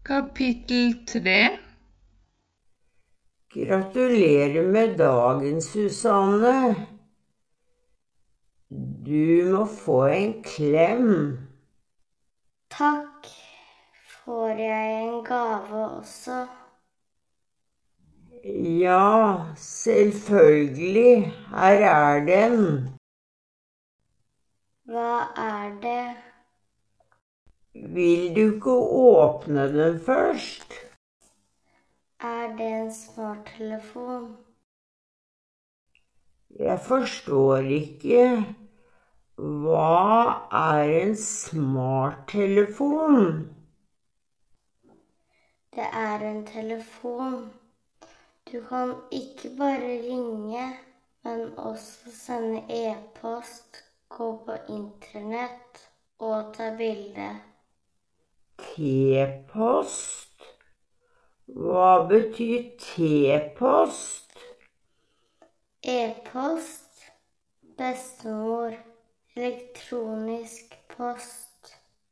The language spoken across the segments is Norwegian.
Kapittel 3. Gratulerer med dagen, Susanne. Du må få en klem. Takk. Får jeg en gave også? Ja, selvfølgelig. Her er den. Hva er det? Vil du ikke åpne den først? Er det en smarttelefon? Jeg forstår ikke. Hva er en smarttelefon? Det er en telefon. Du kan ikke bare ringe, men også sende e-post, gå på internett og ta bilde. T-post? Hva betyr T-post? E-post, bestemor, elektronisk post.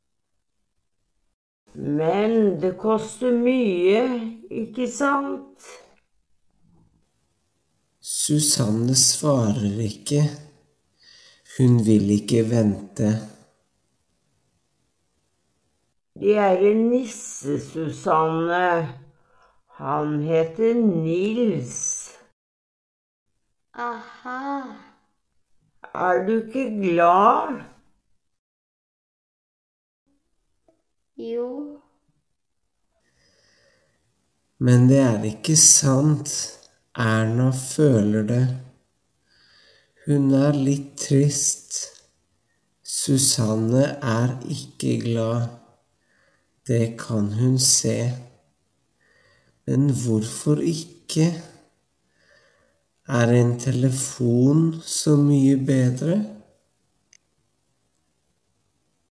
Men det koster mye, ikke sant? Susanne svarer ikke. Hun vil ikke vente. Det er en nisse, Susanne. Han heter Nils. Aha. Er du ikke glad? Jo. Men det er ikke sant. Erna føler det. Hun er litt trist. Susanne er ikke glad. Det kan hun se. Men hvorfor ikke? Er en telefon så mye bedre?